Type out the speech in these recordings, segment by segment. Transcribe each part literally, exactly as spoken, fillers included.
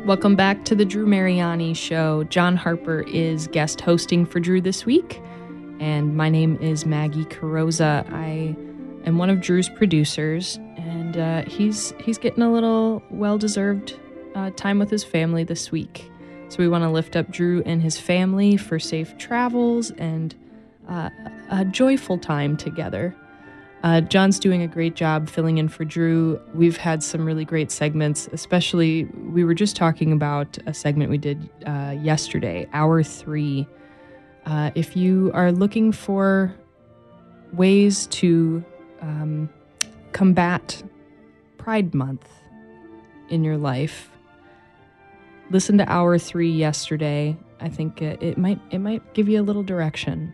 Welcome back to the Drew Mariani Show. John Harper is guest hosting for Drew this week, and my name is Maggie Carosa. I am one of Drew's producers, and uh, he's he's getting a little well-deserved uh, time with his family this week. So we want to lift up Drew and his family for safe travels and uh, a joyful time together. Uh, John's doing a great job filling in for Drew. We've had some really great segments, especially we were just talking about a segment we did uh, yesterday, Hour three. Uh, if you are looking for ways to um, combat Pride Month in your life, listen to Hour three yesterday. I think it, it might it might give you a little direction.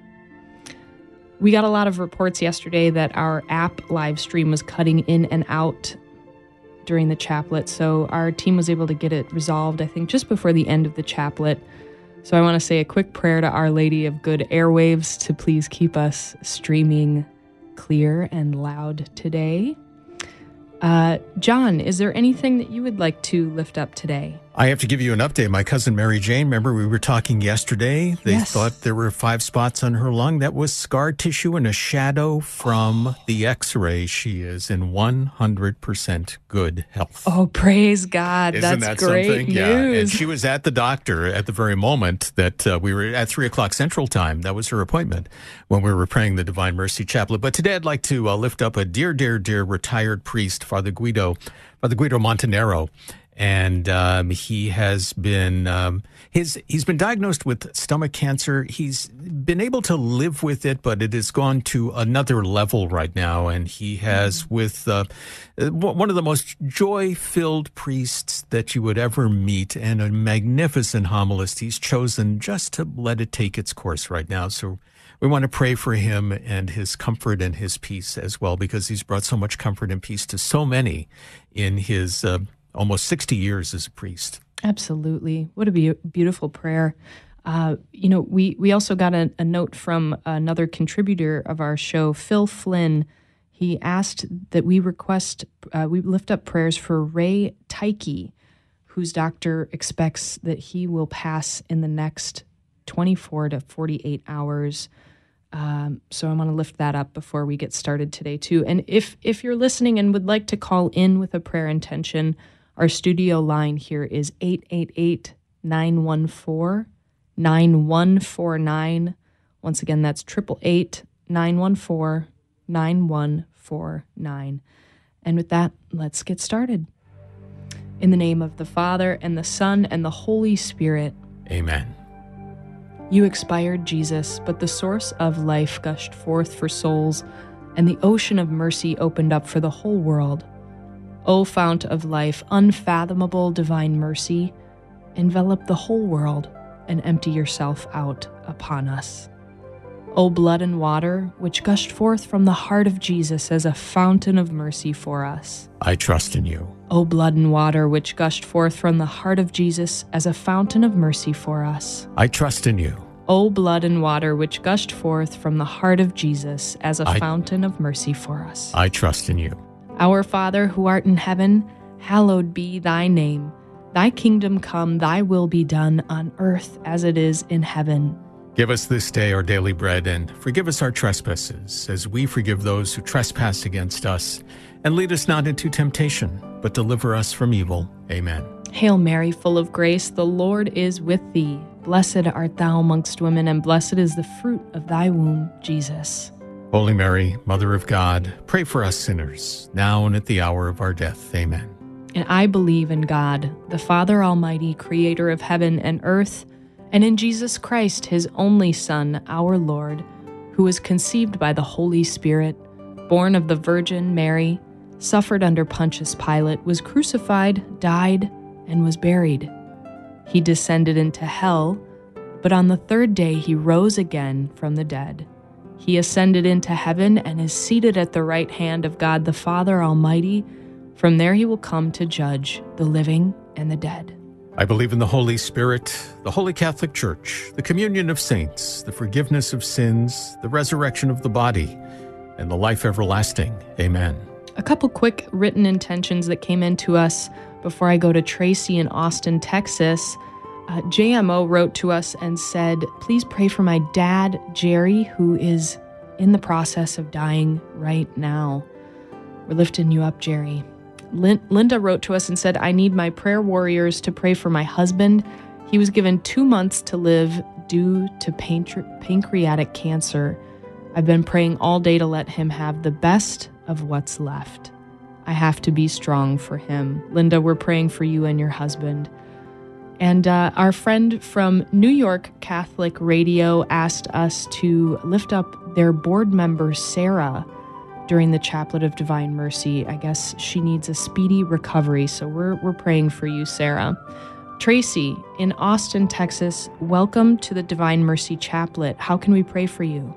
We got a lot of reports yesterday that our app live stream was cutting in and out during the chaplet, so our team was able to get it resolved, I think, just before the end of the chaplet. So I want to say a quick prayer to Our Lady of Good Airwaves to please keep us streaming clear and loud today. Uh, John, is there anything that you would like to lift up today? I have to give you an update. My cousin Mary Jane, remember we were talking yesterday? They Yes. thought there were five spots on her lung. That was scar tissue and a shadow from oh. the x-ray. She is in one hundred percent good health. Oh, praise God. Isn't That's that great something? news. Yeah, and she was at the doctor at the very moment that uh, we were at three o'clock Central Time. That was her appointment when we were praying the Divine Mercy Chaplet. But today I'd like to uh, lift up a dear, dear, dear retired priest, Father Guido, Father Guido Montanaro. And um, he has been um, his he's been diagnosed with stomach cancer. He's been able to live with it, but it has gone to another level right now. And he has, with uh, one of the most joy-filled priests that you would ever meet, and a magnificent homilist, he's chosen just to let it take its course right now. So we want to pray for him and his comfort and his peace as well, because he's brought so much comfort and peace to so many in his Uh, almost sixty years as a priest. Absolutely. What a be- beautiful prayer. Uh, you know, we, we also got a, a note from another contributor of our show, Phil Flynn. He asked that we request, uh, we lift up prayers for Ray Tyke, whose doctor expects that he will pass in the next twenty-four to forty-eight hours. Um, so I want to lift that up before we get started today, too. And if if you're listening and would like to call in with a prayer intention, our studio line here is eight eight eight, nine one four, nine one four nine. Once again, that's eight eight eight, nine one four, nine one four nine. And with that, let's get started. In the name of the Father, and the Son, and the Holy Spirit. Amen. You expired, Jesus, but the source of life gushed forth for souls, and the ocean of mercy opened up for the whole world. O fount of life, unfathomable divine mercy, envelop the whole world and empty yourself out upon us. O blood and water, which gushed forth from the heart of Jesus as a fountain of mercy for us. I trust in you. O blood and water, which gushed forth from the heart of Jesus as a fountain of mercy for us. I trust in you. O blood and water, which gushed forth from the heart of Jesus as a I, fountain of mercy for us. I trust in you. Our Father, who art in heaven, hallowed be thy name. Thy kingdom come, thy will be done on earth as it is in heaven. Give us this day our daily bread, and forgive us our trespasses, as we forgive those who trespass against us. And lead us not into temptation, but deliver us from evil. Amen. Hail Mary, full of grace, the Lord is with thee. Blessed art thou amongst women, and blessed is the fruit of thy womb, Jesus. Holy Mary, Mother of God, pray for us sinners, now and at the hour of our death. Amen. And I believe in God, the Father Almighty, creator of heaven and earth, and in Jesus Christ, his only Son, our Lord, who was conceived by the Holy Spirit, born of the Virgin Mary, suffered under Pontius Pilate, was crucified, died, and was buried. He descended into hell, but on the third day he rose again from the dead. He ascended into heaven and is seated at the right hand of God the Father Almighty. From there he will come to judge the living and the dead. I believe in the Holy Spirit, the Holy Catholic Church, the communion of saints, the forgiveness of sins, the resurrection of the body, and the life everlasting. Amen. A couple quick written intentions that came in to us Before I go to Tracy in Austin, Texas, uh, J M O wrote to us and said, please pray for my dad, Jerry, who is in the process of dying right now. We're lifting you up, Jerry. Lin- Linda wrote to us and said, I need my prayer warriors to pray for my husband. He was given two months to live due to pancre- pancreatic cancer. I've been praying all day to let him have the best of what's left. I have to be strong for him. Linda, we're praying for you and your husband. And uh, our friend from New York Catholic Radio asked us to lift up their board member, Sarah, during the Chaplet of Divine Mercy. I guess she needs a speedy recovery, so we're we're praying for you, Sarah. Tracy in Austin, Texas, welcome to the Divine Mercy Chaplet. How can we pray for you?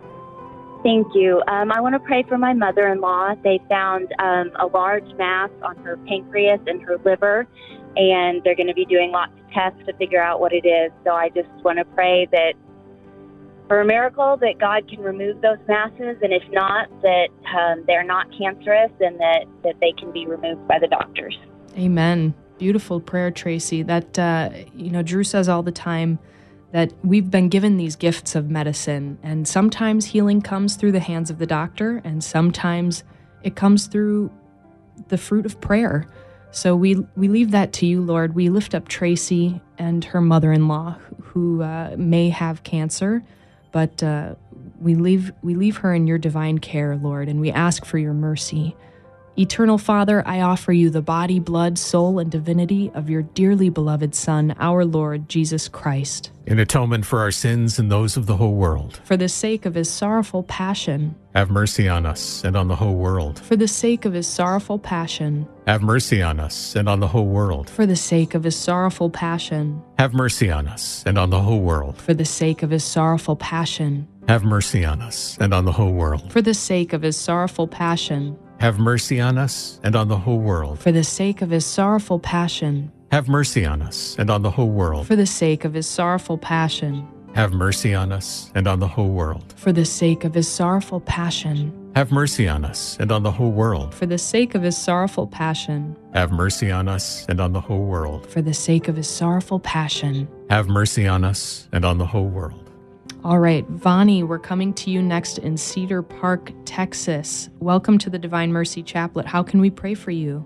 Thank you. Um, I want to pray for my mother-in-law. They found um, a large mass on her pancreas and her liver, and they're going to be doing lots of tests to figure out what it is. So I just want to pray that for a miracle that God can remove those masses, and if not, that um, they're not cancerous and that, that they can be removed by the doctors. Amen. Beautiful prayer, Tracy. That, uh, you know, Drew says all the time that we've been given these gifts of medicine, and sometimes healing comes through the hands of the doctor, and sometimes it comes through the fruit of prayer. So we we leave that to you, Lord. We lift up Tracy and her mother-in-law who uh, may have cancer, but uh, we leave we leave her in your divine care, Lord, and we ask for your mercy. Eternal Father, I offer you the body, blood, soul, and divinity of your dearly beloved Son, our Lord Jesus Christ. In atonement for our sins and those of the whole world. For the sake of his sorrowful passion. Have mercy on us and on the whole world. For the sake of his sorrowful passion. Have mercy on us and on the whole world. For the sake of his sorrowful passion. Have mercy on us and on the whole world. For the sake of his sorrowful passion. Have mercy on us and on the whole world. For the sake of his sorrowful passion. Have mercy on us and on the whole world. For the sake of his sorrowful passion. Have mercy on us and on the whole world. For the sake of his sorrowful passion. Have mercy on us and on the whole world. For the sake of his sorrowful passion. Have mercy on us and on the whole world. For the sake of his sorrowful passion. Have mercy on us and on the whole world. For the sake of his sorrowful passion. Have mercy on us and on the whole world. All right, Vani, we're coming to you next in Cedar Park, Texas. Welcome to the Divine Mercy Chaplet. How can we pray for you?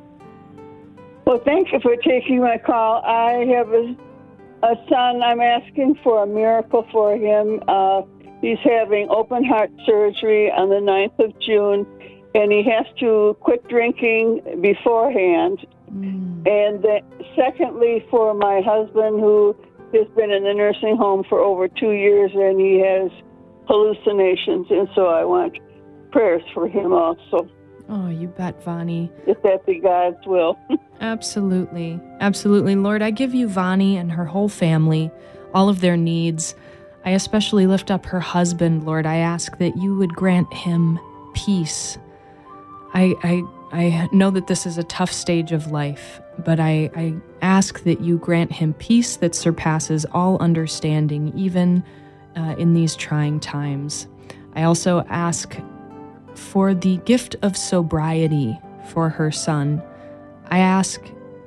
Well, thank you for taking my call. I have a, a son. I'm asking for a miracle for him. Uh, he's having open heart surgery on the ninth of June, and he has to quit drinking beforehand. Mm. And then, secondly, for my husband, who has been in the nursing home for over two years, and he has hallucinations, and so I want prayers for him also. Oh, you bet, Vani. If that be God's will. Absolutely. Absolutely. Lord, I give you Vani and her whole family, all of their needs. I especially lift up her husband, Lord. I ask that you would grant him peace. I I, I know that this is a tough stage of life, but I, I ask that you grant him peace that surpasses all understanding, even uh, in these trying times. I also ask for the gift of sobriety for her son. I ask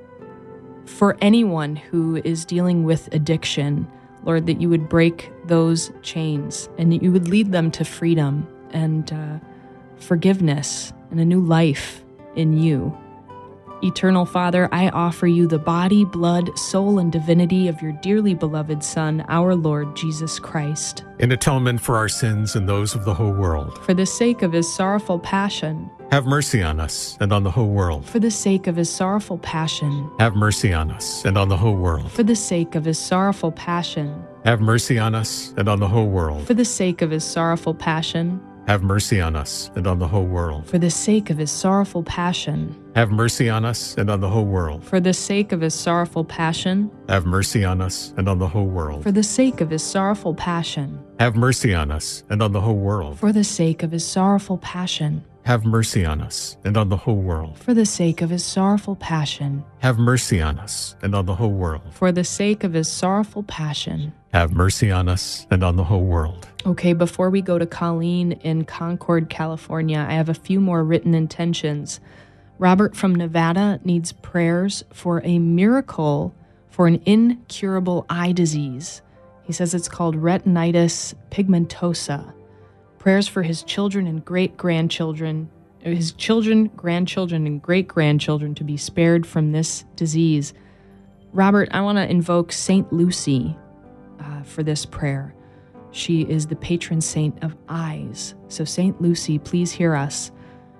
for anyone who is dealing with addiction, Lord, that you would break those chains and that you would lead them to freedom and uh, forgiveness and a new life in you. Eternal Father, I offer you the body, blood, soul, and divinity of your dearly beloved Son, our Lord Jesus Christ. In atonement for our sins and those of the whole world. For the sake of his sorrowful passion. Have mercy on us and on the whole world. For the sake of his sorrowful passion. Have mercy on us and on the whole world. For the sake of his sorrowful passion. Have mercy on us and on the whole world. For the sake of his sorrowful passion. Have mercy on us and on the whole world. For the sake of his sorrowful passion. Have mercy on us and on the whole world. For the sake of his sorrowful passion. Have mercy on us and on the whole world. For the sake of his sorrowful passion. Have mercy on us and on the whole world. For the sake of his sorrowful passion. Have mercy on us and on the whole world. For the sake of his sorrowful passion. Have mercy on us and on the whole world. For the sake of his sorrowful passion. Have mercy on us and on the whole world. Okay, before we go to Colleen in Concord, California, I have a few more written intentions. Robert from Nevada needs prayers for a miracle for an incurable eye disease. He says it's called retinitis pigmentosa. Prayers for his children and great-grandchildren, his children, grandchildren, and great-grandchildren to be spared from this disease. Robert, I want to invoke Saint Lucy uh, for this prayer. She is the patron saint of eyes. So Saint Lucy, please hear us.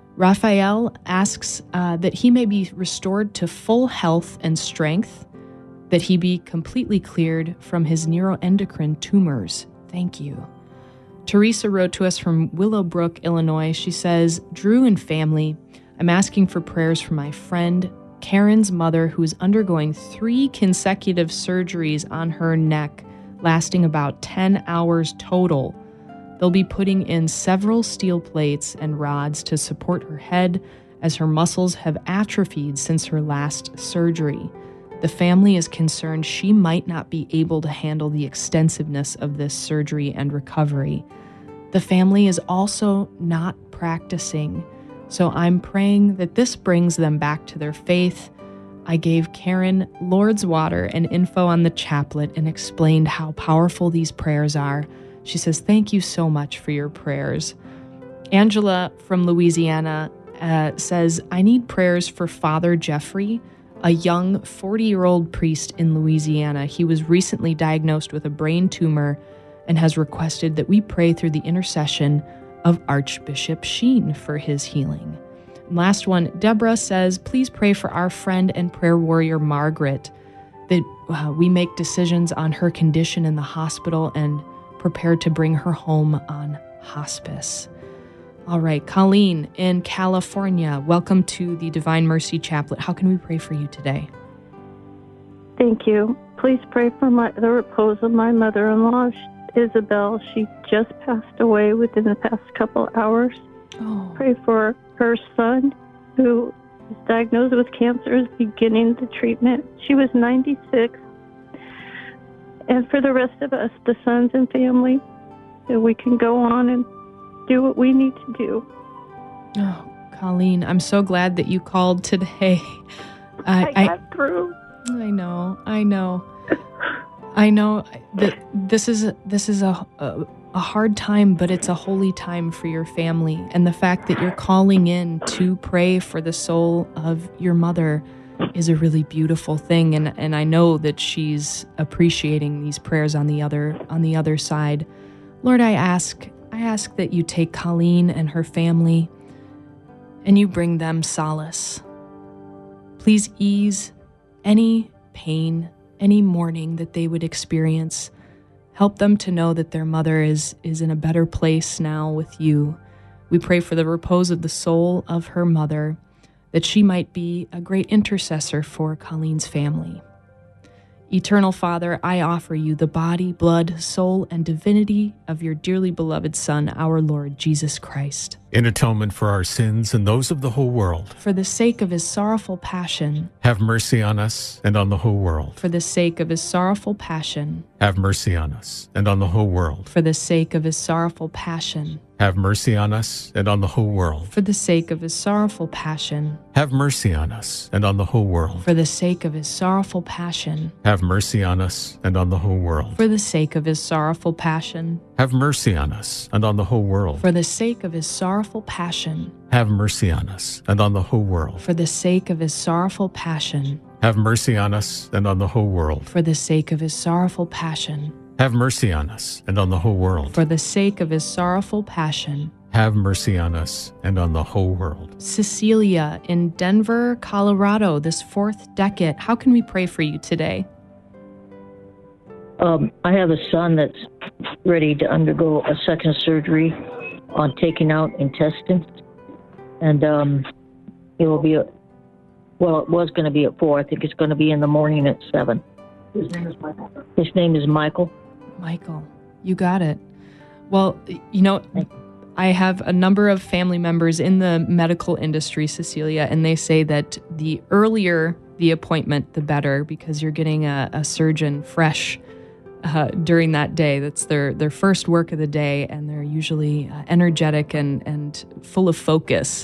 Raphael asks uh, that he may be restored to full health and strength, that he be completely cleared from his neuroendocrine tumors. Thank you. Teresa wrote to us from Willowbrook, Illinois. She says, Drew and family, I'm asking for prayers for my friend, Karen's mother, who is undergoing three consecutive surgeries on her neck, lasting about ten hours total. They'll be putting in several steel plates and rods to support her head as her muscles have atrophied since her last surgery. The family is concerned she might not be able to handle the extensiveness of this surgery and recovery. The family is also not practicing, so I'm praying that this brings them back to their faith. I gave Karen Lord's Water and info on the chaplet and explained how powerful these prayers are. She says, thank you so much for your prayers. Angela from Louisiana uh, says, I need prayers for Father Jeffrey, a young forty-year-old priest in Louisiana. He was recently diagnosed with a brain tumor and has requested that we pray through the intercession of Archbishop Sheen for his healing. And last one, Deborah says, please pray for our friend and prayer warrior Margaret, that uh, we make decisions on her condition in the hospital and prepare to bring her home on hospice. All right, Colleen in California, welcome to the Divine Mercy Chaplet. How can we pray for you today? Thank you. Please pray for my, the repose of my mother-in-law, Isabel. She just passed away within the past couple hours. Oh. Pray for her son, who is diagnosed with cancer, is beginning the treatment. She was ninety-six. And for the rest of us, the sons and family, that we can go on and do what we need to do. Oh, Colleen, I'm so glad that you called today. I, I got through. I know, I know. I know that this is this is a, a a hard time, but it's a holy time for your family. And the fact that you're calling in to pray for the soul of your mother is a really beautiful thing. And, and I know that she's appreciating these prayers on the other on the other side. Lord, I ask, I ask that you take Colleen and her family and you bring them solace. Please ease any pain, any mourning that they would experience. Help them to know that their mother is, is in a better place now with you. We pray for the repose of the soul of her mother, that she might be a great intercessor for Colleen's family. Eternal Father, I offer you the body, blood, soul, and divinity of your dearly beloved Son, our Lord Jesus Christ. In atonement for our sins and those of the whole world. For the sake of his sorrowful passion. Have mercy on us and on the whole world. For the sake of his sorrowful passion. Have mercy on us and on the whole world. For the sake of his sorrowful passion. Have mercy on us and on the whole world. For the sake of his sorrowful passion. Have mercy on us and on the whole world. For the sake of his sorrowful passion. Have mercy on us and on the whole world. For the sake of his sorrowful passion. Have mercy on us and on the whole world. For the sake of his sorrowful passion. Have mercy on us and on the whole world. For the sake of his sorrowful passion. Have mercy on us and on the whole world. For the sake of his sorrowful passion. Have mercy on us and on the whole world. For the sake of his sorrowful passion. Have mercy on us and on the whole world. Cecilia in Denver, Colorado, this fourth decade. How can we pray for you today? Um, I have a son that's ready to undergo a second surgery on taking out intestines. And um, it will be, a, well, it was going to be at four. I think it's going to be in the morning at seven. His name is Michael. His name is Michael. Michael, you got it. Well, you know, I have a number of family members in the medical industry, Cecilia, and they say that the earlier the appointment, the better, because you're getting a, a surgeon fresh uh, during that day. That's their, their first work of the day, and they're usually uh, energetic and, and full of focus.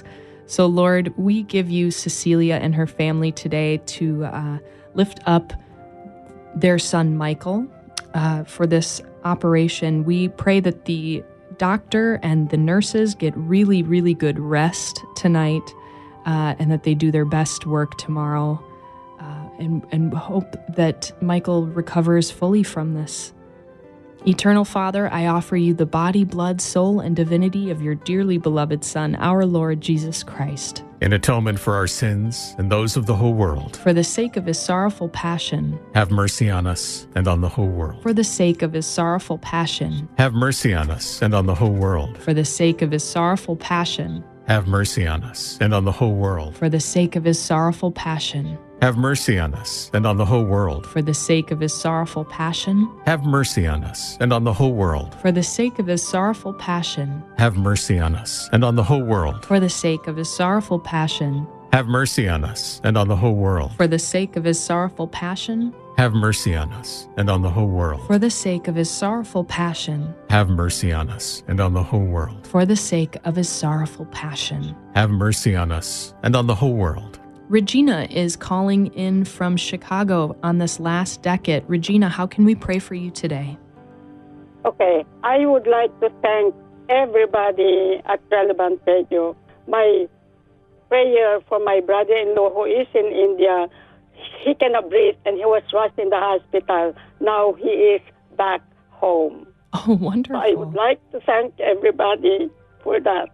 So, Lord, we give you Cecilia and her family today to uh, lift up their son, Michael, uh, for this operation. We pray that the doctor and the nurses get really, really good rest tonight, uh, and that they do their best work tomorrow, uh, and, and hope that Michael recovers fully from this. Eternal Father, I offer you the body, blood, soul, and divinity of your dearly beloved Son, our Lord Jesus Christ, In atonement for our sins and those of the whole world, for the sake of his sorrowful passion, have mercy on us and on the whole world. for the sake of his sorrowful passion, Have mercy on us and on the whole world. for the sake of his sorrowful passion, Have mercy on us and on the whole world. for the sake of his sorrowful passion, Have mercy on us and on the whole world. for the sake of his sorrowful passion, Have mercy on us and on the whole world. for the sake of his sorrowful passion, Have mercy on us and on the whole world. for the sake of his sorrowful passion, Have mercy on us and on the whole world. for the sake of his sorrowful passion, Have mercy on us and on the whole world. for the sake of his sorrowful passion, Have mercy on us and on the whole world. for the sake of his sorrowful passion. Have mercy on us and on the whole world. Regina is calling in from Chicago on this last decade. Regina, how can we pray for you today? Okay, I would like to thank everybody at Relevant Radio. My prayer for my brother-in-law who is in India. He cannot breathe and he was rushed in the hospital. Now he is back home. Oh, wonderful. So I would like to thank everybody for that.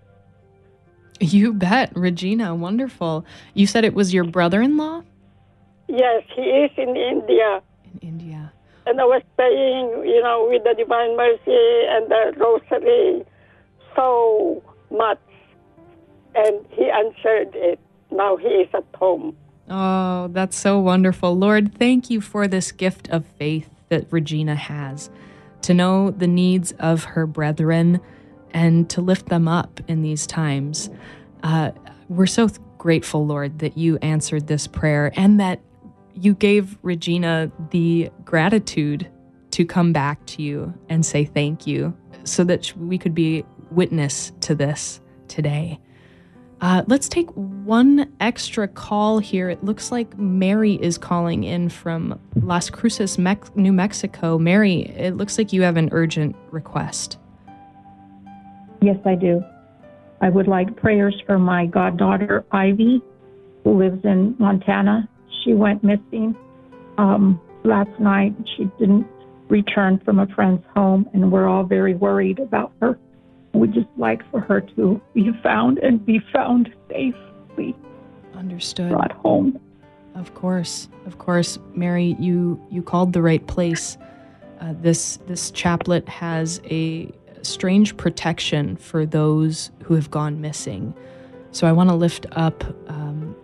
You bet, Regina. Wonderful. You said it was your brother-in-law? Yes, he is in India. In India. And I was praying, you know, with the Divine Mercy and the Rosary so much. And he answered it. Now he is at home. Oh, that's so wonderful. Lord, thank you for this gift of faith that Regina has, to know the needs of her brethren and to lift them up in these times. Uh, we're so th- grateful, Lord, that you answered this prayer and that you gave Regina the gratitude to come back to you and say thank you so that we could be witness to this today. Uh, let's take one extra call here. It looks like Mary is calling in from Las Cruces, Mex- New Mexico. Mary, it looks like you have an urgent request. Yes, I do. I would like prayers for my goddaughter, Ivy, who lives in Montana. She went missing um, last night. She didn't return from a friend's home, and we're all very worried about her. We'd just like for her to be found and be found safely. Understood. Brought home. Of course, of course, Mary, you you called the right place. Uh, this this chaplet has a strange protection for those who have gone missing. So I want to lift up. Um,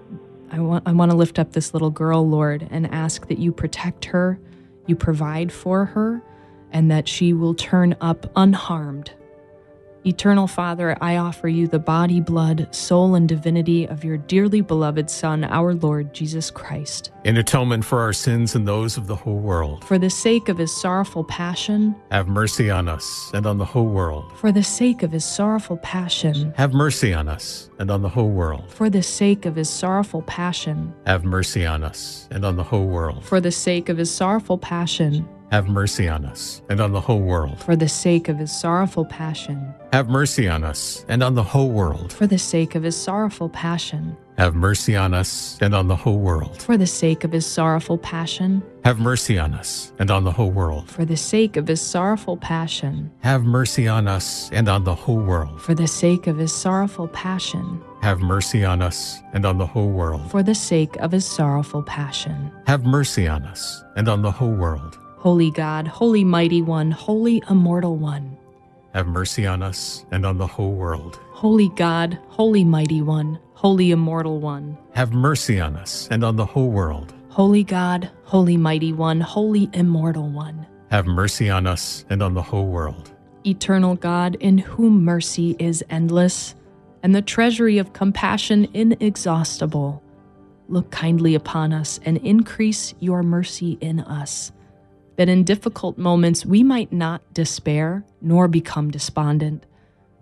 I want I want to lift up this little girl, Lord, and ask that you protect her, you provide for her, and that she will turn up unharmed. Eternal Father, I offer you the body, blood, soul, and divinity of your dearly beloved Son, our Lord Jesus Christ. In atonement for our sins and those of the whole world, For the sake of his sorrowful passion, have mercy on us and on the whole world. for the sake of his sorrowful passion, Have mercy on us and on the whole world. for the sake of his sorrowful passion, Have mercy on us and on the whole world. for the sake of his sorrowful passion, Have mercy on us and on the whole world. for the sake of his sorrowful passion, Have mercy on us and on the whole world. for the sake of his sorrowful passion, Have mercy on us and on the whole world. for the sake of his sorrowful passion, Have mercy on us and on the whole world. for the sake of his sorrowful passion, Have mercy on us and on the whole world. for the sake of his sorrowful passion, Have mercy on us and on the whole world. for the sake of his sorrowful passion. Have mercy on us and on the whole world. Holy God, holy mighty one, holy immortal one. Have mercy on us and on the whole world. Holy God, holy mighty one, holy immortal one. Have mercy on us and on the whole world. Holy God, holy mighty one, holy immortal one. Have mercy on us and on the whole world. Eternal God, in whom mercy is endless, and the treasury of compassion inexhaustible, look kindly upon us and increase your mercy in us, that in difficult moments we might not despair nor become despondent,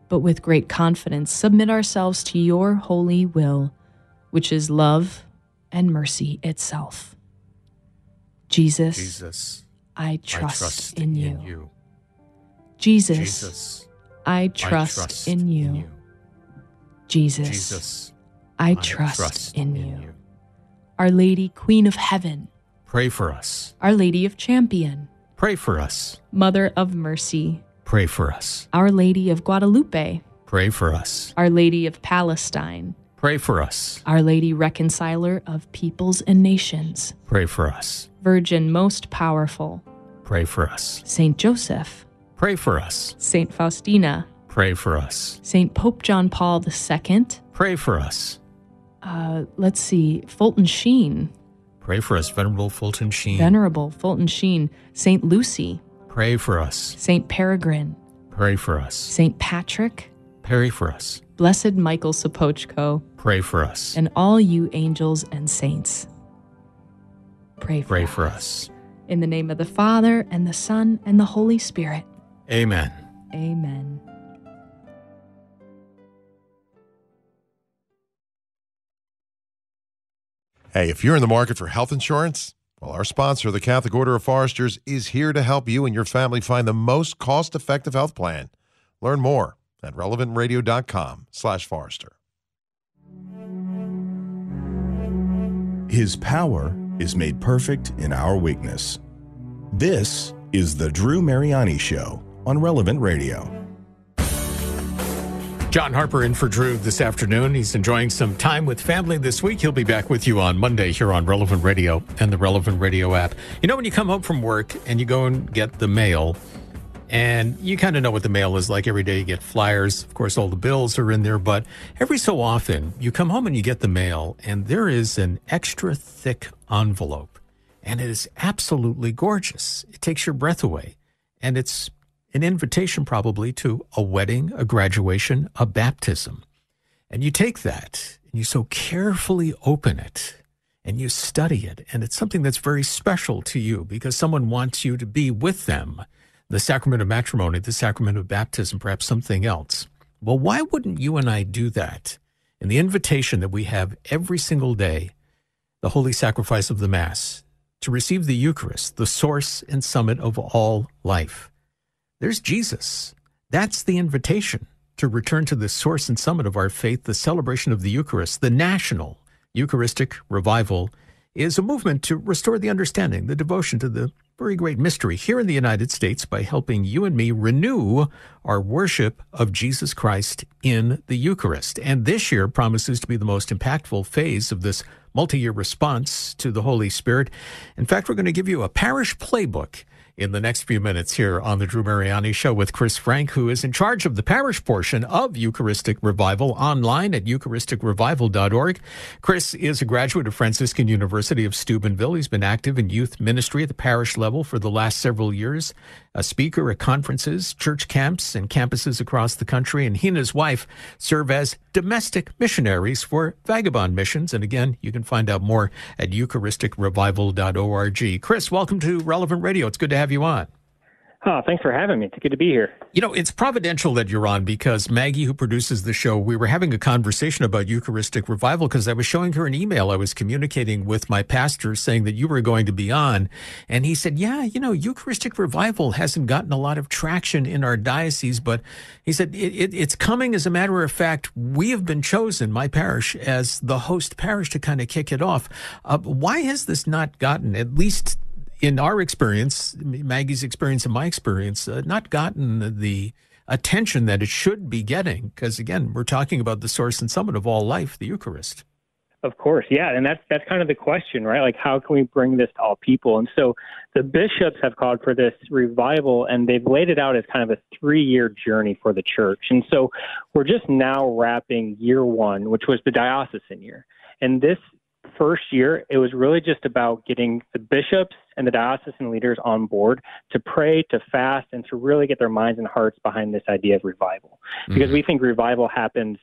but with great confidence submit ourselves to your holy will, which is love and mercy itself. Jesus, Jesus, I trust, I trust in, you. in you. Jesus, Jesus, I trust, I trust in, you. in you. Jesus, Jesus, I I trust, trust in, in you. you. Our Lady, Queen of Heaven, Pray for us. Our Lady of Champion, Pray for us. Mother of Mercy, Pray for us. Our Lady of Guadalupe, Pray for us. Our Lady of Palestine, Pray for us. Our Lady Reconciler of Peoples and Nations, Pray for us. Virgin Most Powerful, Pray for us. Saint Joseph, Pray for us. Saint Faustina, Pray for us. Saint Pope John Paul the Second, Pray for us. uh, let's see, Fulton Sheen, Pray for us, Venerable Fulton Sheen. Venerable Fulton Sheen, Saint Lucy, Pray for us. Saint Peregrine, Pray for us. Saint Patrick, Pray for us. Blessed Michael Sapochko, Pray for us. and all you angels and saints. Pray for, Pray us. for us. In the name of the Father, and the Son, and the Holy Spirit. Amen. Amen. Hey, if you're in the market for health insurance, well, our sponsor, the Catholic Order of Foresters, is here to help you and your family find the most cost-effective health plan. Learn more at relevantradio.com slash Forester. His power is made perfect in our weakness. This is the Drew Mariani Show on Relevant Radio. John Harper in for Drew this afternoon. He's enjoying some time with family this week. He'll be back with you on Monday here on Relevant Radio and the Relevant Radio app. You know, when you come home from work and you go and get the mail, and you kind of know what the mail is like every day. You get flyers. Of course, all the bills are in there. But every so often, you come home and you get the mail, and there is an extra thick envelope. And it is absolutely gorgeous. It takes your breath away. And it's an invitation probably to a wedding, a graduation, a baptism. And you take that and you so carefully open it and you study it. And it's something that's very special to you because someone wants you to be with them. The sacrament of matrimony, the sacrament of baptism, perhaps something else. Well, why wouldn't you and I do that? In the invitation that we have every single day, the holy sacrifice of the Mass, to receive the Eucharist, the source and summit of all life. There's Jesus. That's the invitation to return to the source and summit of our faith. The celebration of the Eucharist, the national Eucharistic revival, is a movement to restore the understanding, the devotion to the very great mystery here in the United States by helping you and me renew our worship of Jesus Christ in the Eucharist. And this year promises to be the most impactful phase of this multi-year response to the Holy Spirit. In fact, we're going to give you a parish playbook in the next few minutes here on the Drew Mariani Show with Chris Frank, who is in charge of the parish portion of Eucharistic Revival online at eucharistic revival dot org. Chris is a graduate of Franciscan University of Steubenville. He's been active in youth ministry at the parish level for the last several years, a speaker at conferences, church camps, and campuses across the country. And he and his wife serve as domestic missionaries for Vagabond Missions. And again, you can find out more at eucharistic revival dot org. Chris, welcome to Relevant Radio. It's good to have you on. Oh, thanks for having me. It's good to be here. You know, it's providential that you're on because Maggie, who produces the show, we were having a conversation about Eucharistic Revival because I was showing her an email I was communicating with my pastor saying that you were going to be on. And he said, yeah, you know, Eucharistic Revival hasn't gotten a lot of traction in our diocese, but he said it, it, it's coming. As a matter of fact, we have been chosen, my parish, as the host parish to kind of kick it off. Uh, why has this not gotten, at least in our experience, Maggie's experience and my experience, uh, not gotten the attention that it should be getting? Because, again, we're talking about the source and summit of all life, the Eucharist. Of course, yeah, and that's that's kind of the question, right? Like, how can we bring this to all people? And so the bishops have called for this revival, and they've laid it out as kind of a three-year journey for the church. And so we're just now wrapping year one, which was the diocesan year. And this first year, it was really just about getting the bishops and the diocesan leaders on board to pray, to fast, and to really get their minds and hearts behind this idea of revival. Because mm-hmm. we think revival happens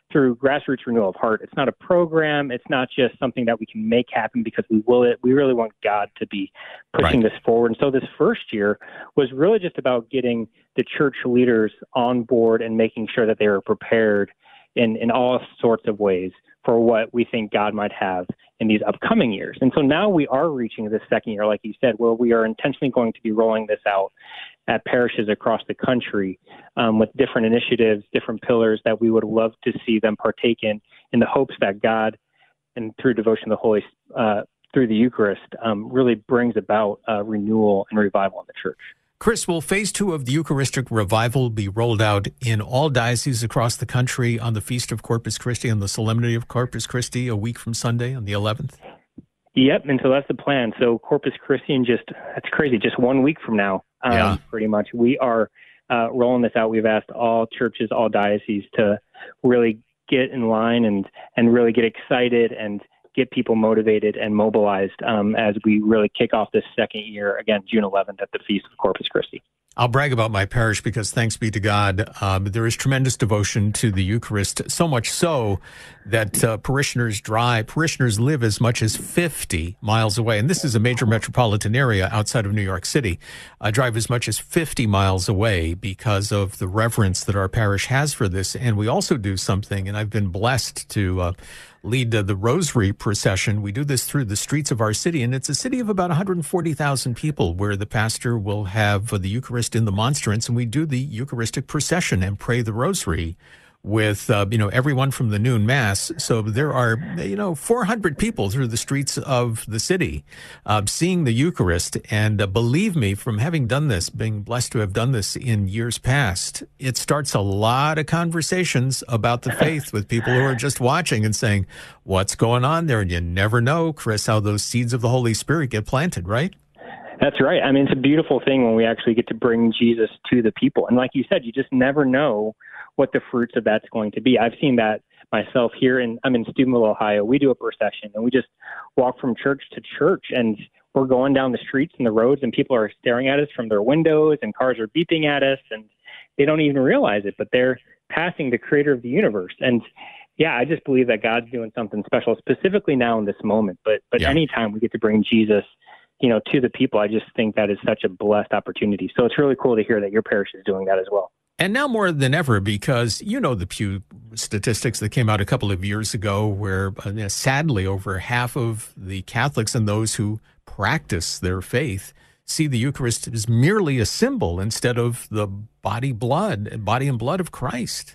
through grassroots renewal of heart. It's not a program. It's not just something that we can make happen because we will it. We really want God to be pushing Right. this forward. And so this first year was really just about getting the church leaders on board and making sure that they were prepared in, in all sorts of ways for what we think God might have in these upcoming years. And so now we are reaching this second year, like you said, where we are intentionally going to be rolling this out at parishes across the country um, with different initiatives, different pillars that we would love to see them partake in, in the hopes that God, and through devotion to the Holy, uh, through the Eucharist, um, really brings about uh, renewal and revival in the church. Chris, will phase two of the Eucharistic Revival be rolled out in all dioceses across the country on the Feast of Corpus Christi, on the Solemnity of Corpus Christi, a week from Sunday on the eleventh? Yep, and so that's the plan. So Corpus Christi, in just, that's crazy, just one week from now, um, Yeah. pretty much. We are uh, rolling this out. We've asked all churches, all dioceses to really get in line and, and really get excited and get people motivated and mobilized um, as we really kick off this second year, again, June eleventh at the Feast of Corpus Christi. I'll brag about my parish because, thanks be to God, um, there is tremendous devotion to the Eucharist, so much so that uh, parishioners drive, parishioners live as much as fifty miles away. And this is a major metropolitan area outside of New York City. I drive as much as fifty miles away because of the reverence that our parish has for this. And we also do something, and I've been blessed to uh, lead uh, the Rosary procession. We do this through the streets of our city, and it's a city of about one hundred forty thousand people where the pastor will have uh, the Eucharist in the monstrance, and we do the Eucharistic procession and pray the Rosary with, uh, you know, everyone from the noon mass. So there are, you know, four hundred people through the streets of the city uh, seeing the Eucharist. And uh, believe me, from having done this, being blessed to have done this in years past, it starts a lot of conversations about the faith with people who are just watching and saying, what's going on there? And you never know, Chris, how those seeds of the Holy Spirit get planted, right? That's right. I mean, it's a beautiful thing when we actually get to bring Jesus to the people. And like you said, you just never know what the fruits of that's going to be. I've seen that myself here in, I'm in Steubenville, Ohio. We do a procession and we just walk from church to church, and we're going down the streets and the roads, and people are staring at us from their windows, and cars are beeping at us, and they don't even realize it, but they're passing the creator of the universe. And yeah, I just believe that God's doing something special, specifically now in this moment. But, but Yeah. anytime we get to bring Jesus, you know, to the people, I just think that is such a blessed opportunity. So it's really cool to hear that your parish is doing that as well. And now more than ever, because you know the Pew statistics that came out a couple of years ago where uh, you know, sadly over half of the Catholics and those who practice their faith see the Eucharist as merely a symbol instead of the body blood, body and blood of Christ.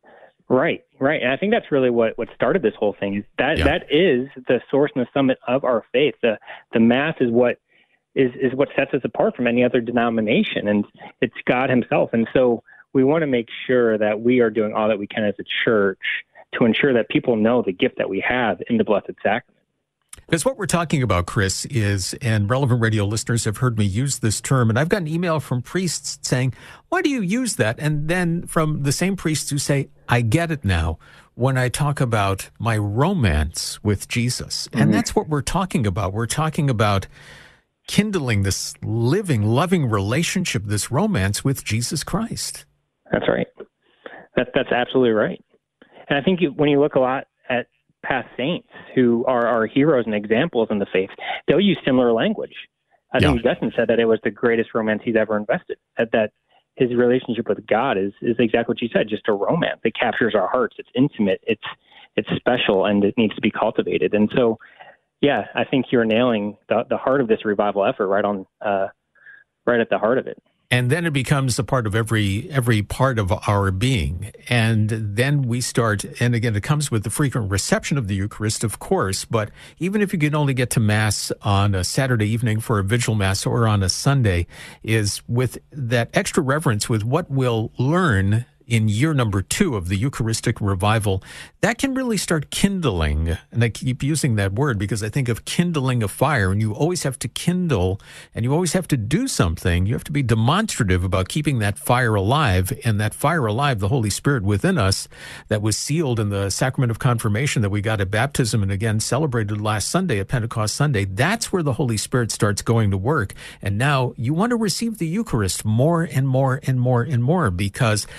Right, right. And I think that's really what, what started this whole thing. Is that Yeah. that is the source and the summit of our faith. The the Mass is what is, is what sets us apart from any other denomination, and it's God himself. And so we want to make sure that we are doing all that we can as a church to ensure that people know the gift that we have in the Blessed Sacrament. Because what we're talking about, Chris, is, and Relevant Radio listeners have heard me use this term, and I've gotten email from priests saying, why do you use that? And then from the same priests who say, I get it now when I talk about my romance with Jesus. And Mm-hmm. that's what we're talking about. We're talking about kindling this living, loving relationship, this romance with Jesus Christ. That's right. That, that's absolutely right. And I think you, when you look a lot at past saints who are our heroes and examples in the faith, they'll use similar language. I Yeah. think Augustine said that it was the greatest romance he's ever invested, that, that his relationship with God is, is exactly what you said, just a romance. It captures our hearts. It's intimate. It's, it's special, and it needs to be cultivated. And so, yeah, I think you're nailing the, the heart of this revival effort right on, uh, right at the heart of it. And then it becomes a part of every every part of our being. And then we start, and again, it comes with the frequent reception of the Eucharist, of course, but even if you can only get to Mass on a Saturday evening for a Vigil Mass or on a Sunday, is with that extra reverence with what we'll learn in year number two of the Eucharistic Revival, that can really start kindling. And I keep using that word because I think of kindling a fire, and you always have to kindle, and you always have to do something. You have to be demonstrative about keeping that fire alive, and that fire alive, the Holy Spirit within us that was sealed in the sacrament of confirmation that we got at baptism and again celebrated last Sunday at Pentecost Sunday. That's where the Holy Spirit starts going to work. And now you want to receive the Eucharist more and more and more and more, because that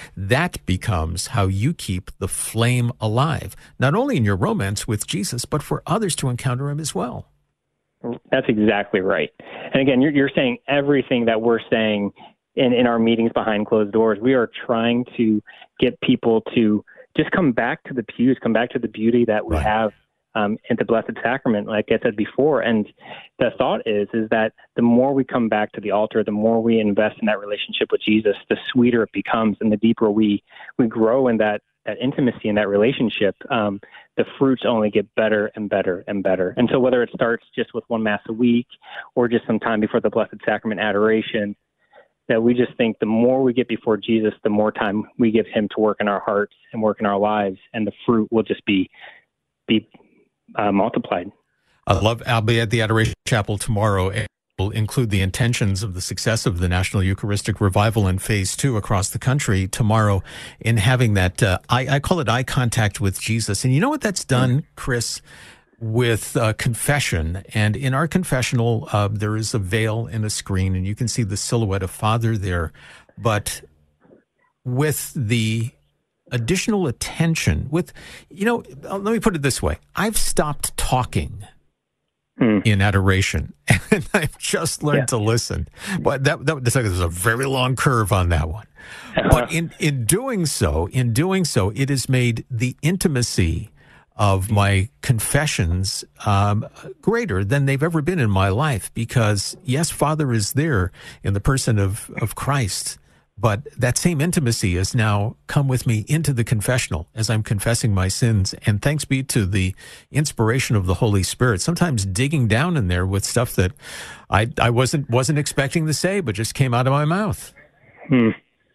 that becomes how you keep the flame alive, not only in your romance with Jesus, but for others to encounter him as well. That's exactly right. And again, you're, you're saying everything that we're saying in, in our meetings behind closed doors. We are trying to get people to just come back to the pews, come back to the beauty that we right. have um, in the Blessed Sacrament, like I said before. And the thought is, is that the more we come back to the altar, the more we invest in that relationship with Jesus, the sweeter it becomes, and the deeper we, we grow in that that intimacy in that relationship, um, the fruits only get better and better and better. And so whether it starts just with one Mass a week or just some time before the Blessed Sacrament adoration, that we just think the more we get before Jesus, the more time we give him to work in our hearts and work in our lives, and the fruit will just be be uh, multiplied. I love, I'll be at the Adoration Chapel tomorrow. Will include the intentions of the success of the National Eucharistic Revival in Phase Two across the country tomorrow, in having that, uh, I, I call it eye contact with Jesus. And you know what that's done, Chris, with uh, confession. And in our confessional, uh, there is a veil and a screen, and you can see the silhouette of Father there. But with the additional attention, with, you know, let me put it this way. I've stopped talking in adoration, and I've just learned yeah. to listen. But that, that there's a very long curve on that one. Uh-huh. But in, in doing so, in doing so, it has made the intimacy of my confessions um, greater than they've ever been in my life. Because yes, Father is there in the person of, of Christ, but that same intimacy has now come with me into the confessional as I'm confessing my sins. And thanks be to the inspiration of the Holy Spirit, sometimes digging down in there with stuff that I, I wasn't wasn't expecting to say, but just came out of my mouth. Hmm.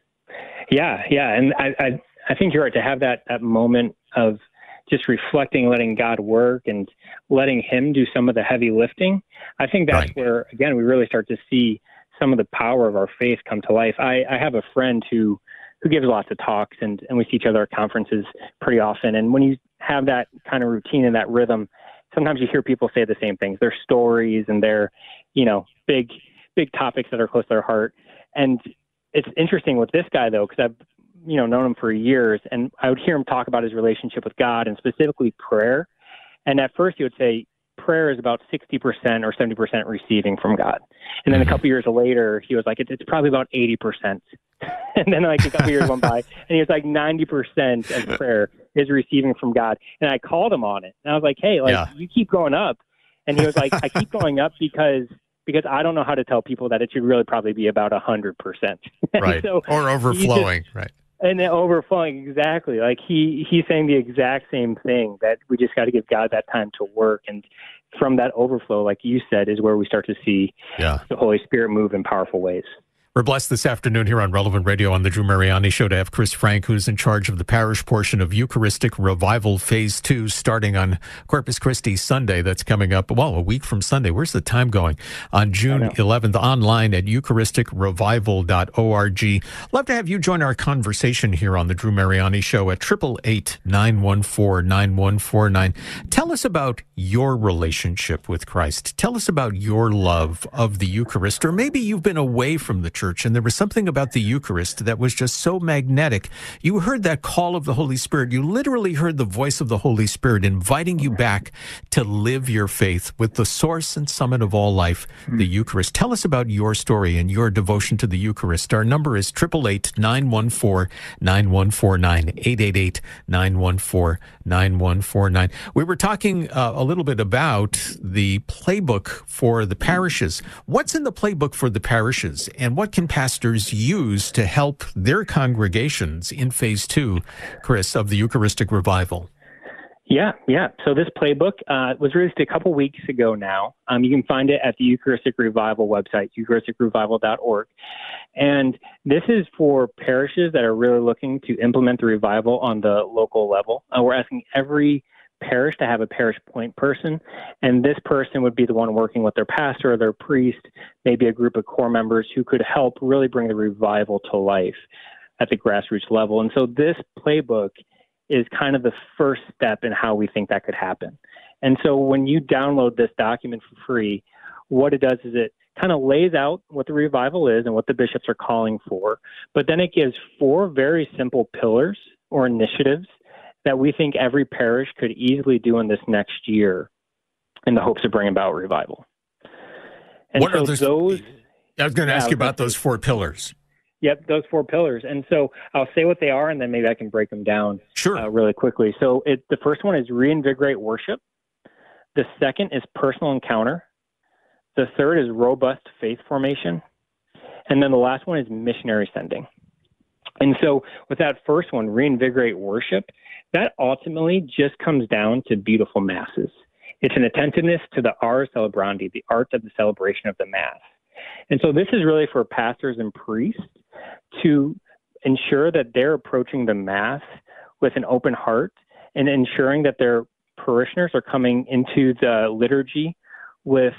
Yeah, yeah. And I, I, I think you're right to have that, that moment of just reflecting, letting God work and letting him do some of the heavy lifting. I think that's right. where, again, we really start to see some of the power of our faith come to life. I, I have a friend who, who gives lots of talks, and, and we see each other at conferences pretty often. And when you have that kind of routine and that rhythm, sometimes you hear people say the same things, their stories and their, you know, big, big topics that are close to their heart. And it's interesting with this guy though, because I've, you know, known him for years, and I would hear him talk about his relationship with God and specifically prayer. And at first he would say, prayer is about sixty percent or seventy percent receiving from God. And then a couple years later, he was like, it's, it's probably about eighty percent. And then like a couple years went by, and he was like ninety percent of prayer is receiving from God. And I called him on it. And I was like, hey, like yeah. you keep going up. And he was like, I keep going up because because I don't know how to tell people that it should really probably be about one hundred percent. Right. So or overflowing, just, right. And then overflowing, exactly. Like he, he's saying the exact same thing, that we just got to give God that time to work. And from that overflow, like you said, is where we start to see yeah. the Holy Spirit move in powerful ways. We're blessed this afternoon here on Relevant Radio on the Drew Mariani Show to have Chris Frank, who's in charge of the parish portion of Eucharistic Revival Phase two, starting on Corpus Christi Sunday. That's coming up, well, a week from Sunday. Where's the time going? On June eleventh, online at eucharistic revival dot org. Love to have you join our conversation here on the Drew Mariani Show at eight eight eight, nine one four, nine one four nine. Tell us about your relationship with Christ. Tell us about your love of the Eucharist, or maybe you've been away from the church and there was something about the Eucharist that was just so magnetic. You heard that call of the Holy Spirit. You literally heard the voice of the Holy Spirit inviting you back to live your faith with the source and summit of all life, the Eucharist. Tell us about your story and your devotion to the Eucharist. Our number is eight eight eight, nine one four, nine one four nine, eight eight eight, nine one four, nine one four nine. We were talking uh, a little bit about the playbook for the parishes. What's in the playbook for the parishes, and what can pastors use to help their congregations in phase two, Chris, of the Eucharistic Revival? Yeah, yeah. So this playbook uh, was released a couple weeks ago now. Um, you can find it at the Eucharistic Revival website, eucharistic revival dot org. And this is for parishes that are really looking to implement the revival on the local level. Uh, we're asking every parish to have a parish point person, and this person would be the one working with their pastor or their priest, maybe a group of core members who could help really bring the revival to life at the grassroots level. And so this playbook is kind of the first step in how we think that could happen. And so when you download this document for free, what it does is it kind of lays out what the revival is and what the bishops are calling for. But then it gives four very simple pillars or initiatives that we think every parish could easily do in this next year in the hopes of bringing about revival. And what so are those, those I was going to yeah, ask you about those four pillars. Yep, those four pillars. And so I'll say what they are, and then maybe I can break them down sure. uh, really quickly. So it, the first one is reinvigorate worship. The second is personal encounter. The third is robust faith formation. And then the last one is missionary sending. And so with that first one, reinvigorate worship, that ultimately just comes down to beautiful masses. It's an attentiveness to the ars celebrandi, the art of the celebration of the Mass. And so this is really for pastors and priests to ensure that they're approaching the Mass with an open heart and ensuring that their parishioners are coming into the liturgy with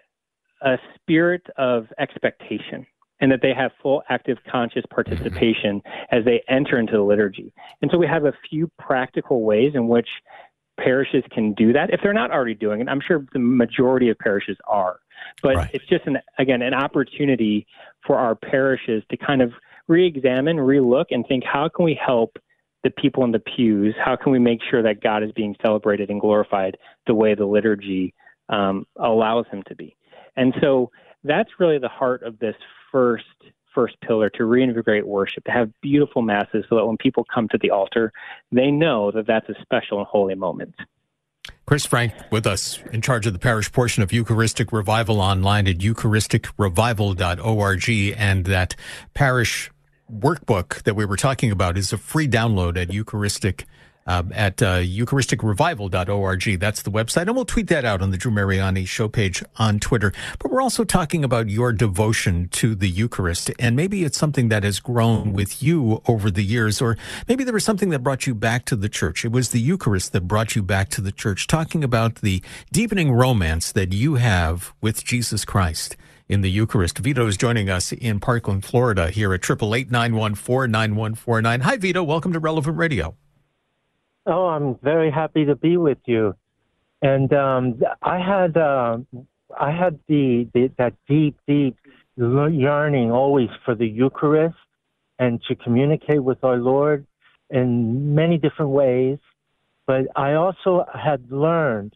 a spirit of expectation and that they have full active conscious participation as they enter into the liturgy. And so we have a few practical ways in which parishes can do that if they're not already doing it. I'm sure the majority of parishes are, but right. it's just an, again, an opportunity for our parishes to kind of re-examine, re-look and think, how can we help the people in the pews? How can we make sure that God is being celebrated and glorified the way the liturgy um, allows him to be? And so that's really the heart of this first first pillar, to reinvigorate worship, to have beautiful masses so that when people come to the altar, they know that that's a special and holy moment. Chris Frank with us, in charge of the parish portion of Eucharistic Revival, online at eucharistic revival dot org. And that parish workbook that we were talking about is a free download at Eucharistic Uh, at uh, eucharistic revival dot org. That's the website. And we'll tweet that out on the Drew Mariani show page on Twitter. But we're also talking about your devotion to the Eucharist. And maybe it's something that has grown with you over the years, or maybe there was something that brought you back to the church. It was the Eucharist that brought you back to the church, talking about the deepening romance that you have with Jesus Christ in the Eucharist. Vito is joining us in Parkland, Florida, here at eight eight eight, nine one four, nine one four nine. Hi, Vito. Welcome to Relevant Radio. Oh, I'm very happy to be with you. And um, I had uh, I had the, the that deep, deep yearning always for the Eucharist and to communicate with our Lord in many different ways. But I also had learned,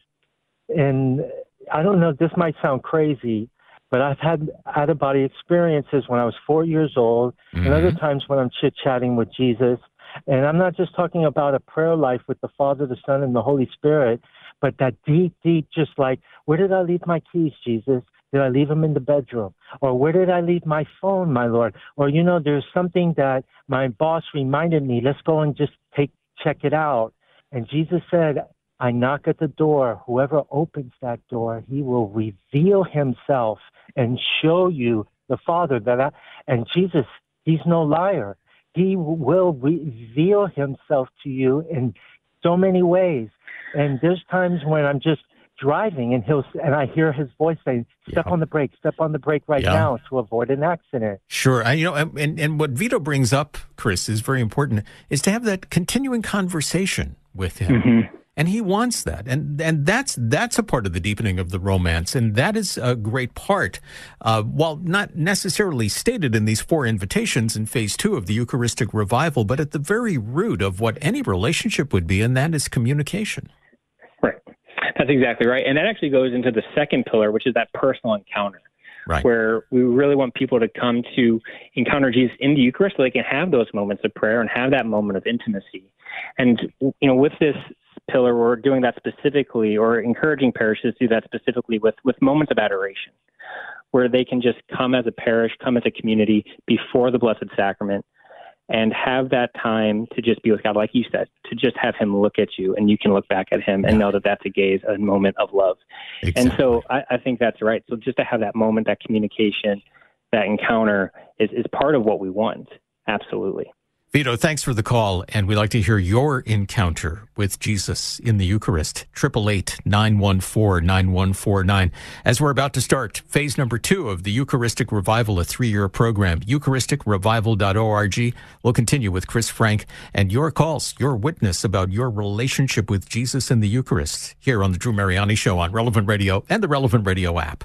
and I don't know, this might sound crazy, but I've had out-of-body experiences when I was four years old, mm-hmm. and other times when I'm chit-chatting with Jesus. And I'm not just talking about a prayer life with the Father, the Son, and the Holy Spirit, but that deep, deep, just like, where did I leave my keys, Jesus? Did I leave them in the bedroom? Or where did I leave my phone, my Lord? Or, you know, there's something that my boss reminded me, let's go and just take check it out. And Jesus said, I knock at the door. Whoever opens that door, he will reveal himself and show you the Father. That I, and Jesus, he's no liar. He will reveal himself to you in so many ways. And there's times when I'm just driving and he'll and I hear his voice saying, step yeah. on the brake, step on the brake right yeah. now to avoid an accident. Sure. I, you know, and, and what Vito brings up, Chris, is very important, is to have that continuing conversation with him. Mm-hmm. And he wants that. And and that's that's a part of the deepening of the romance. And that is a great part, uh, while not necessarily stated in these four invitations in phase two of the Eucharistic Revival, but at the very root of what any relationship would be, and that is communication. Right. That's exactly right. And that actually goes into the second pillar, which is that personal encounter. Right. Where we really want people to come to encounter Jesus in the Eucharist so they can have those moments of prayer and have that moment of intimacy. And, you know, with this pillar, we're doing that specifically, or encouraging parishes to do that specifically with, with moments of adoration, where they can just come as a parish, come as a community before the Blessed Sacrament, and have that time to just be with God, like you said, to just have him look at you, and you can look back at him and know that that's a gaze, a moment of love. Exactly. And so I, I think that's right. So just to have that moment, that communication, that encounter is, is part of what we want. Absolutely. Vito, thanks for the call, and we'd like to hear your encounter with Jesus in the Eucharist. eight eight eight, nine one four, nine one four nine. As we're about to start phase number two of the Eucharistic Revival, a three-year program, eucharistic revival dot org. We'll continue with Chris Frank and your calls, your witness about your relationship with Jesus in the Eucharist, here on the Drew Mariani Show on Relevant Radio and the Relevant Radio app.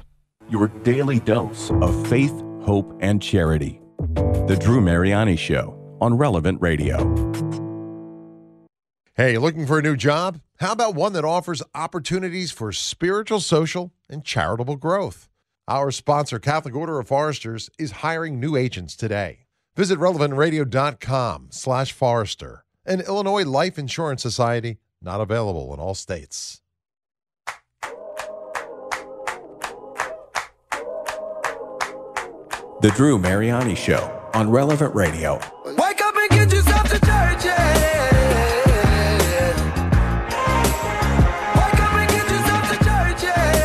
your daily dose of faith, hope, and charity. The Drew Mariani Show on Relevant Radio. Hey, looking for a new job? How about one that offers opportunities for spiritual, social, and charitable growth? Our sponsor, Catholic Order of Foresters, is hiring new agents today. Visit relevant radio dot com slash Forester. An Illinois Life Insurance Society, not available in all states. The Drew Mariani Show on Relevant Radio. Wake up and get yourself to church, yeah. Wake up and get yourself to church,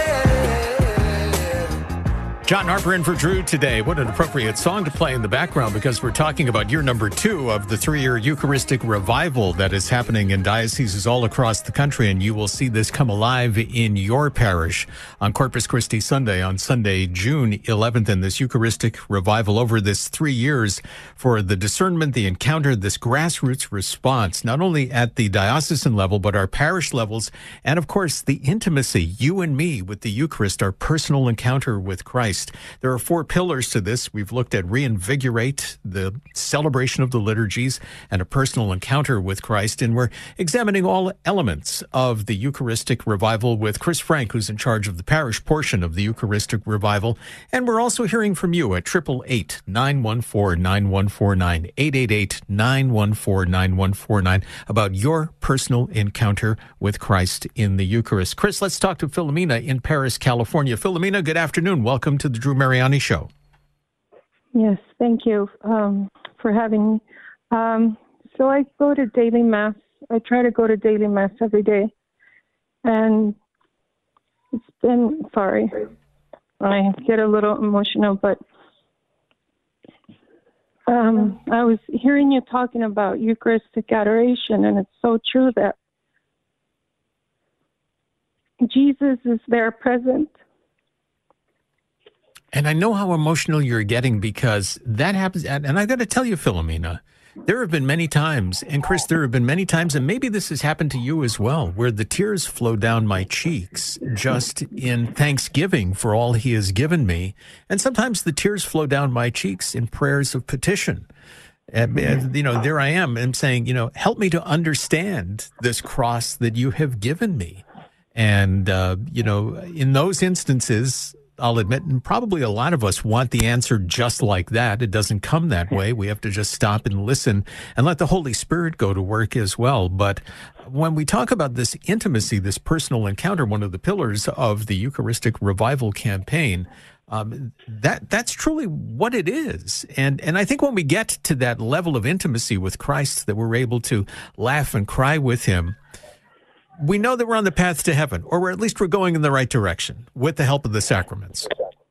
yeah. John Harper in for Drew today. What an appropriate song to play in the background, because we're talking about year number two of the three-year Eucharistic revival that is happening in dioceses all across the country, and you will see this come alive in your parish on Corpus Christi Sunday, on Sunday, June eleventh, and this Eucharistic revival over this three years for the discernment, the encounter, this grassroots response, not only at the diocesan level, but our parish levels, and of course, the intimacy, you and me, with the Eucharist, our personal encounter with Christ. There are four pillars to this. We've looked at reinvigorate, the celebration of the liturgies, and a personal encounter with Christ. And we're examining all elements of the Eucharistic revival with Chris Frank, who's in charge of the parish portion of the Eucharistic revival. And we're also hearing from you at eight eight eight, nine one four, nine one four nine, eight eight eight, nine one four, nine one four nine about your personal encounter with Christ in the Eucharist. Chris, let's talk to Philomena in Paris, California. Philomena, good afternoon. Welcome to the Drew Mariani Show. Yes, thank you um, for having me. Um, so I go to daily Mass. I try to go to daily Mass every day. And it's been, sorry, I get a little emotional, but um, I was hearing you talking about Eucharistic adoration, and it's so true that Jesus is there present. And I know how emotional you're getting, because that happens. And I got to tell you, Philomena, there have been many times, and Chris, there have been many times, and maybe this has happened to you as well, where the tears flow down my cheeks just in thanksgiving for all he has given me. And sometimes the tears flow down my cheeks in prayers of petition. And, you know, there I am, and saying, you know, help me to understand this cross that you have given me. And, uh, you know, in those instances, I'll admit, and probably a lot of us want the answer just like that. It doesn't come that way. We have to just stop and listen and let the Holy Spirit go to work as well. But when we talk about this intimacy, this personal encounter, one of the pillars of the Eucharistic Revival campaign, um, that that's truly what it is. And and I think when we get to that level of intimacy with Christ, that we're able to laugh and cry with him, we know that we're on the path to heaven, or we're, at least we're going in the right direction with the help of the sacraments.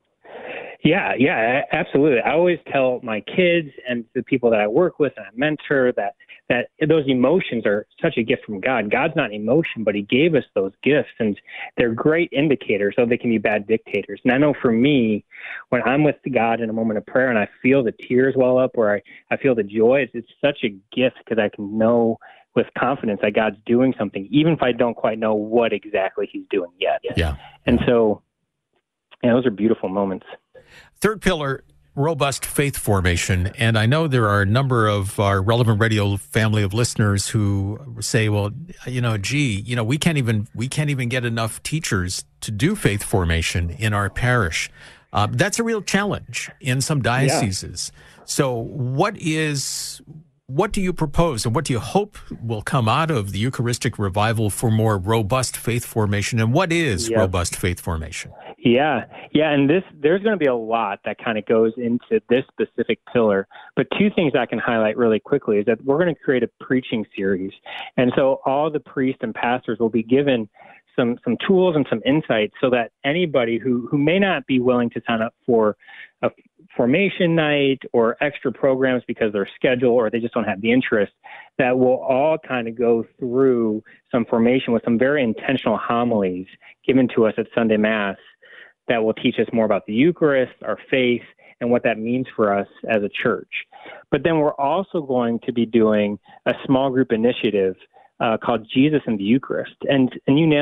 Yeah, yeah, absolutely. I always tell my kids and the people that I work with and I mentor that that those emotions are such a gift from God. God's not an emotion, but he gave us those gifts, and they're great indicators, so they can be bad dictators. And I know for me, when I'm with God in a moment of prayer and I feel the tears well up, or I, I feel the joy, it's, it's such a gift, because I can know with confidence that God's doing something, even if I don't quite know what exactly he's doing yet. Yeah. And so, yeah, those are beautiful moments. Third pillar, robust faith formation. And I know there are a number of our Relevant Radio family of listeners who say, well, you know, gee, you know, we can't even, we can't even get enough teachers to do faith formation in our parish. Uh, that's a real challenge in some dioceses. Yeah. So what is... What do you propose, and what do you hope will come out of the Eucharistic revival for more robust faith formation? And what is yeah. robust faith formation? Yeah, yeah, and this there's going to be a lot that kind of goes into this specific pillar. But two things I can highlight really quickly is that we're going to create a preaching series. And so all the priests and pastors will be given some some tools and some insights, so that anybody who, who may not be willing to sign up for a formation night or extra programs because their schedule, or they just don't have the interest, that will all kind of go through some formation with some very intentional homilies given to us at Sunday Mass that will teach us more about the Eucharist, our faith, and what that means for us as a church. But then we're also going to be doing a small group initiative uh, called Jesus and the Eucharist. And and you nailed it.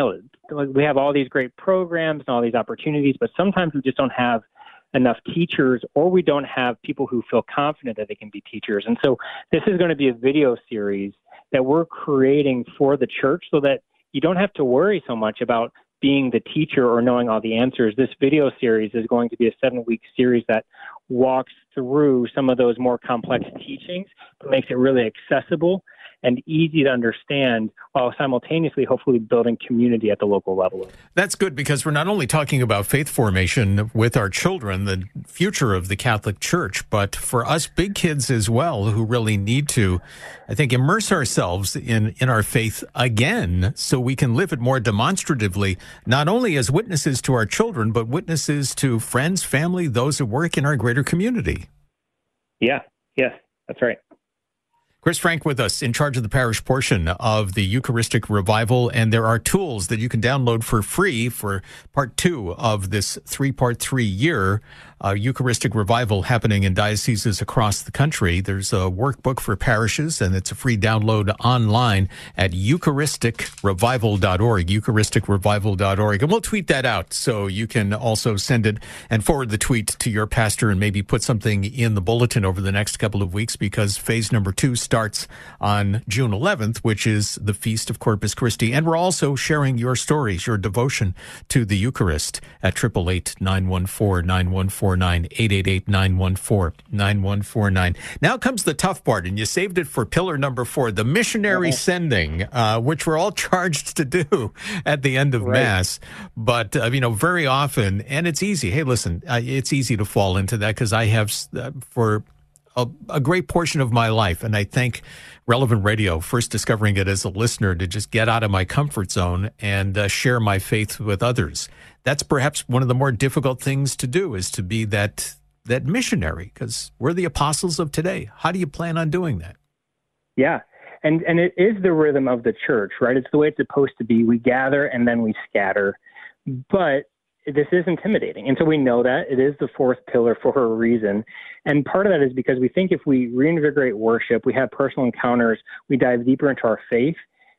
like, we have all these great programs and all these opportunities, but sometimes we just don't have enough teachers, or we don't have people who feel confident that they can be teachers. And so this is going to be a video series that we're creating for the church so that you don't have to worry so much about being the teacher or knowing all the answers. This video series is going to be a seven-week series that walks through some of those more complex teachings, but makes it really accessible and easy to understand, while simultaneously hopefully building community at the local level. That's good, because we're not only talking about faith formation with our children, the future of the Catholic Church, but for us big kids as well, who really need to, I think, immerse ourselves in, in our faith again so we can live it more demonstratively, not only as witnesses to our children, but witnesses to friends, family, those that work in our greater community. Yeah, yes, that's right. Chris Frank with us, in charge of the parish portion of the Eucharistic Revival, and there are tools that you can download for free for part two of this three-part, three-year uh, Eucharistic Revival happening in dioceses across the country. There's a workbook for parishes, and it's a free download online at eucharistic revival dot org, eucharistic revival dot org. And we'll tweet that out, so you can also send it and forward the tweet to your pastor and maybe put something in the bulletin over the next couple of weeks, because phase number two starts on June eleventh, which is the Feast of Corpus Christi. And we're also sharing your stories, your devotion to the Eucharist at eight eight eight, nine one four, nine one four nine, eight eight eight, nine one four, nine one four nine. Now comes the tough part, and you saved it for pillar number four, the missionary sending, uh, which we're all charged to do at the end of Right. Mass. But, uh, you know, very often, and it's easy. Hey, listen, uh, it's easy to fall into that, because I have, uh, for A, a great portion of my life, and I thank Relevant Radio, first discovering it as a listener, to just get out of my comfort zone and uh, share my faith with others. That's perhaps one of the more difficult things to do, is to be that that missionary, because we're the apostles of today. How do you plan on doing that? Yeah. And and it is the rhythm of the church, right? It's the way it's supposed to be. We gather and then we scatter. But this is intimidating. And so we know that it is the fourth pillar for a reason. And part of that is because we think if we reinvigorate worship, we have personal encounters, we dive deeper into our faith,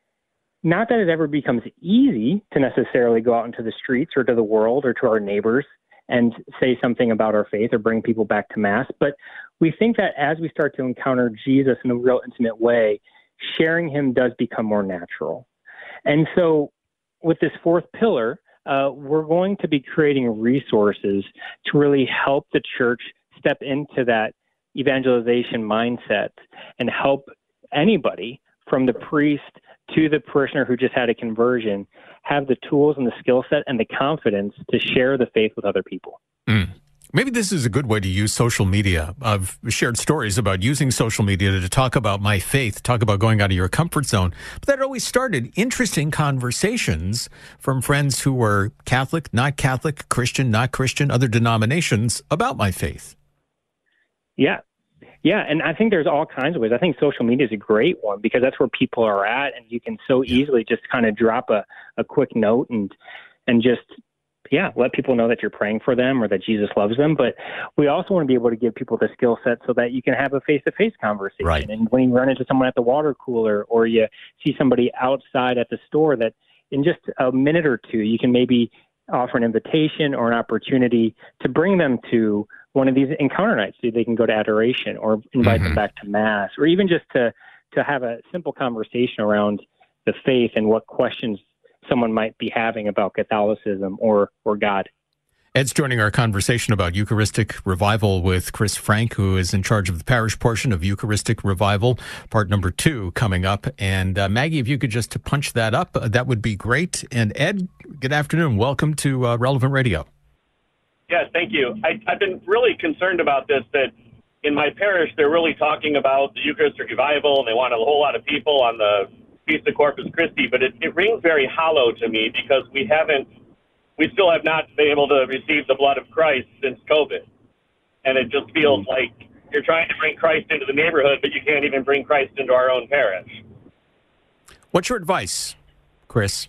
not that it ever becomes easy to necessarily go out into the streets or to the world or to our neighbors and say something about our faith or bring people back to Mass. But we think that as we start to encounter Jesus in a real intimate way, sharing him does become more natural. And so with this fourth pillar, uh, we're going to be creating resources to really help the church step into that evangelization mindset and help anybody, from the priest to the parishioner who just had a conversion, have the tools and the skill set and the confidence to share the faith with other people. Mm. Maybe this is a good way to use social media. I've shared stories about using social media to talk about my faith, talk about going out of your comfort zone. But that always started interesting conversations from friends who were Catholic, not Catholic, Christian, not Christian, other denominations about my faith. Yeah. Yeah, and I think there's all kinds of ways. I think social media is a great one because that's where people are at, and you can so easily just kind of drop a, a quick note and and just, yeah, let people know that you're praying for them or that Jesus loves them. But we also want to be able to give people the skill set so that you can have a face-to-face conversation. Right. And when you run into someone at the water cooler or you see somebody outside at the store, that in just a minute or two, you can maybe offer an invitation or an opportunity to bring them to one of these encounter nights so they can go to adoration or invite mm-hmm. them back to Mass, or even just to, to have a simple conversation around the faith and what questions someone might be having about Catholicism or, or God. Ed's joining our conversation about Eucharistic Revival with Chris Frank, who is in charge of the parish portion of Eucharistic Revival, part number two coming up. And uh, Maggie, if you could just punch that up, uh, that would be great. And Ed, good afternoon. Welcome to uh, Relevant Radio. Yes, thank you. I, I've been really concerned about this, that in my parish, they're really talking about the Eucharistic Revival, and they want a whole lot of people on the Feast of Corpus Christi, but it, it rings very hollow to me because we haven't, we still have not been able to receive the blood of Christ since COVID. And it just feels like you're trying to bring Christ into the neighborhood, but you can't even bring Christ into our own parish. What's your advice, Chris?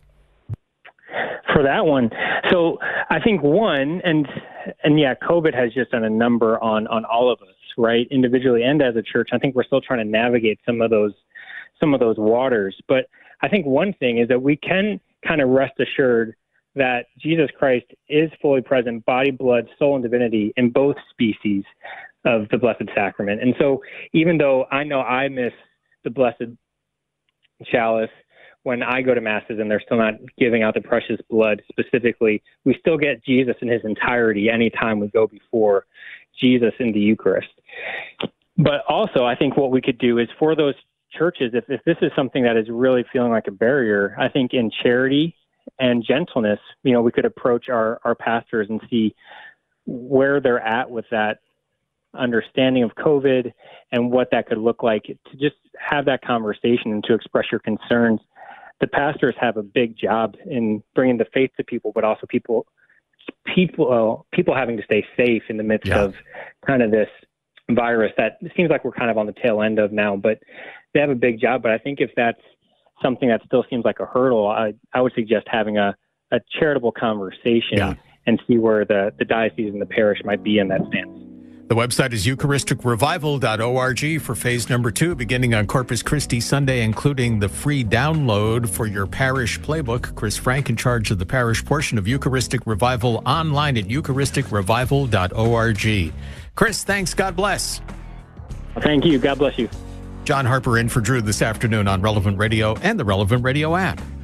For that one. So I think one, and and yeah, COVID has just done a number on, on all of us, right? Individually and as a church. I think we're still trying to navigate some of those some of those waters. But I think one thing is that we can kind of rest assured that Jesus Christ is fully present, body, blood, soul, and divinity in both species of the Blessed Sacrament. And so even though I know I miss the Blessed Chalice when I go to Masses and they're still not giving out the precious blood specifically, we still get Jesus in his entirety anytime we go before Jesus in the Eucharist. But also, I think what we could do is for those churches, if, if this is something that is really feeling like a barrier, I think in charity and gentleness, you know, we could approach our, our pastors and see where they're at with that understanding of COVID and what that could look like, to just have that conversation and to express your concerns. The pastors have a big job in bringing the faith to people, but also people, people, uh, people having to stay safe in the midst yeah. of kind of this virus that it seems like we're kind of on the tail end of now, but they have a big job. But I think if that's something that still seems like a hurdle, I, I would suggest having a, a charitable conversation yeah. and see where the, the diocese and the parish might be in that stance. The website is eucharistic revival dot org for phase number two, beginning on Corpus Christi Sunday, including the free download for your parish playbook. Chris Frank in charge of the parish portion of Eucharistic Revival, online at eucharistic revival dot org. Chris, thanks. God bless. Thank you. God bless you. John Harper in for Drew this afternoon on Relevant Radio and the Relevant Radio app.